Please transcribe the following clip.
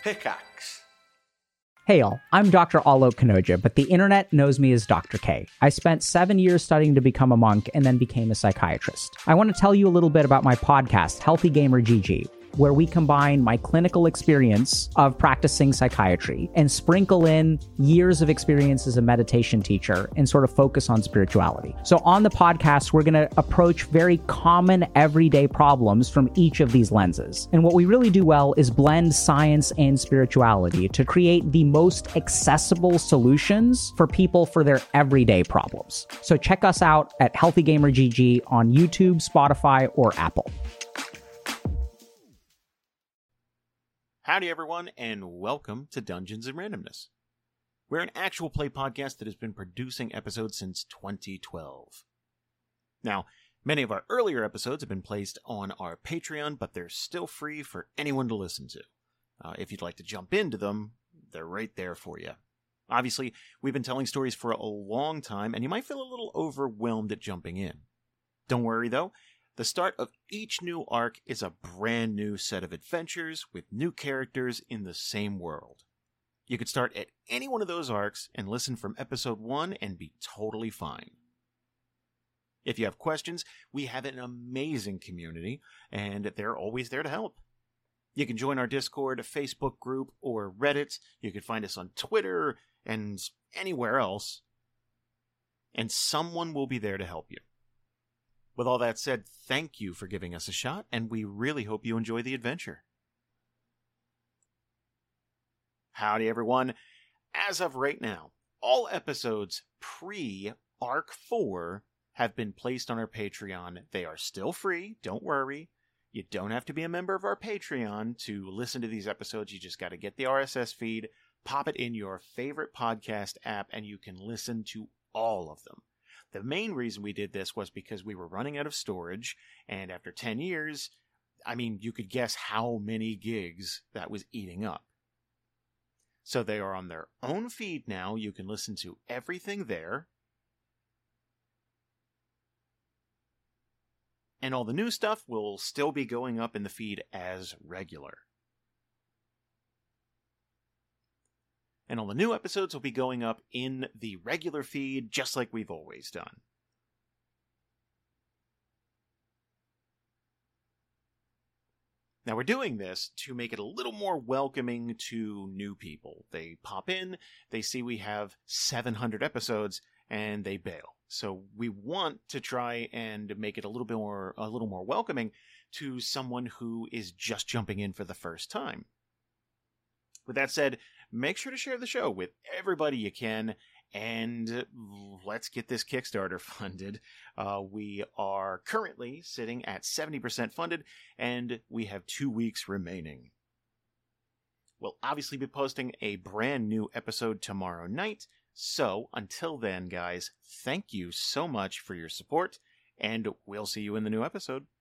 Pickaxe. Hey y'all, I'm Dr. Alok Kanoja, but the internet knows me as Dr. K. I spent 7 years studying to become a monk and then became a psychiatrist. I want to tell you a little bit about my podcast, Healthy Gamer GG, where we combine my clinical experience of practicing psychiatry and sprinkle in years of experience as a meditation teacher and sort of focus on spirituality. So on the podcast, we're going to approach very common everyday problems from each of these lenses. And what we really do well is blend science and spirituality to create the most accessible solutions for people for their everyday problems. So check us out at Healthy Gamer GG on YouTube, Spotify, or Apple. Howdy everyone, and welcome to Dungeons & Randomness. We're an actual play podcast that has been producing episodes since 2012. Now, many of our earlier episodes have been placed on our Patreon, but they're still free for anyone to listen to. If you'd like to jump into them, they're right there for you. Obviously, we've been telling stories for a long time, and you might feel a little overwhelmed at jumping in. Don't worry though. The start of each new arc is a brand new set of adventures with new characters in the same world. You could start at any one of those arcs and listen from episode 1 and be totally fine. If you have questions, we have an amazing community, and they're always there to help. You can join our Discord, Facebook group, or Reddit. You can find us on Twitter and anywhere else, and someone will be there to help you. With all that said, thank you for giving us a shot, and we really hope you enjoy the adventure. Howdy everyone. As of right now, all episodes pre-Arc 4 have been placed on our Patreon. They are still free, don't worry. You don't have to be a member of our Patreon to listen to these episodes. You just got to get the RSS feed, pop it in your favorite podcast app, and you can listen to all of them. The main reason we did this was because we were running out of storage, and after 10 years, you could guess how many gigs that was eating up. So they are on their own feed now. You can listen to everything there. And all the new stuff will still be going up in the feed as regular. And all the new episodes will be going up in the regular feed, just like we've always done. Now we're doing this to make it a little more welcoming to new people. They pop in, they see we have 700 episodes, and they bail. So we want to try and make it a little more welcoming to someone who is just jumping in for the first time. With that said, make sure to share the show with everybody you can, and let's get this Kickstarter funded. We are currently sitting at 70% funded, and we have 2 weeks remaining. We'll obviously be posting a brand new episode tomorrow night, so until then, guys, thank you so much for your support, and we'll see you in the new episode.